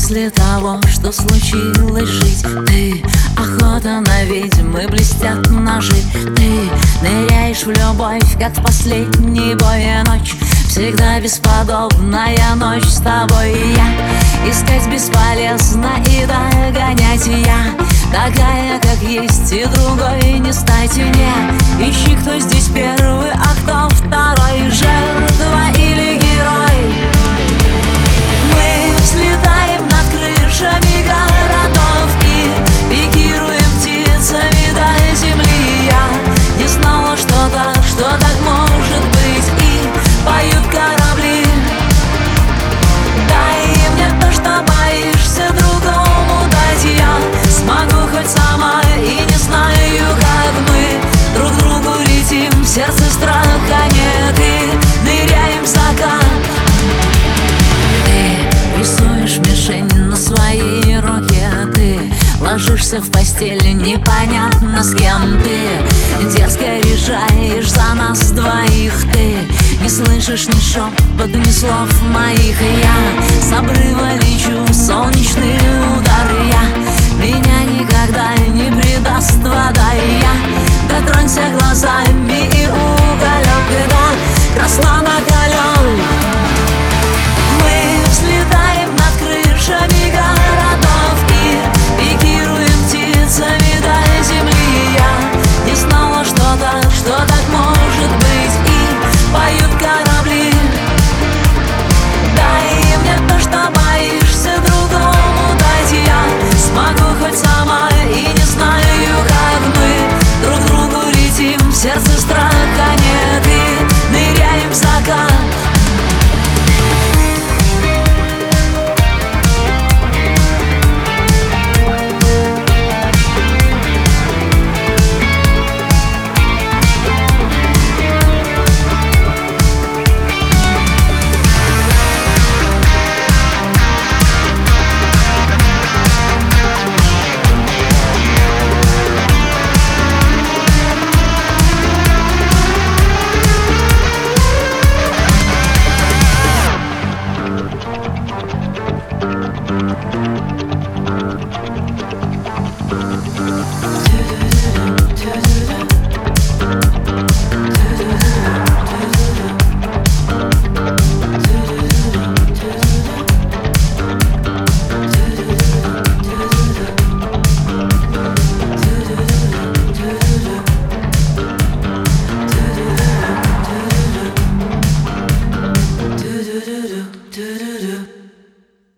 После того, что случилось, жить ты охота на ведьм и блестят ножи. Ты ныряешь в любовь, как в последний бой. Ночь всегда бесподобная ночь с тобой. Я искать бесполезно и догонять. Я такая, как есть, и другой не стать мне. Ищи, кто здесь первый, а кто второй, жертва или герой. Мы взлетаем над крышами городов и пикируем птицами до земли. Я не знала, что так может быть, и поют корабли. Дай мне то, что боишься другому дать. Я смогу хоть сама и не знаю, как мы друг другу летим. В сердце страха нет, и ныряем в закат. Рисуешь мишень на своей руке. Ты ложишься в постель, непонятно с кем. Ты дерзко решаешь за нас двоих. Ты не слышишь ни шепот, ни слов моих. Я с обрыва лечу, солнечный удар. Меня никогда не предаст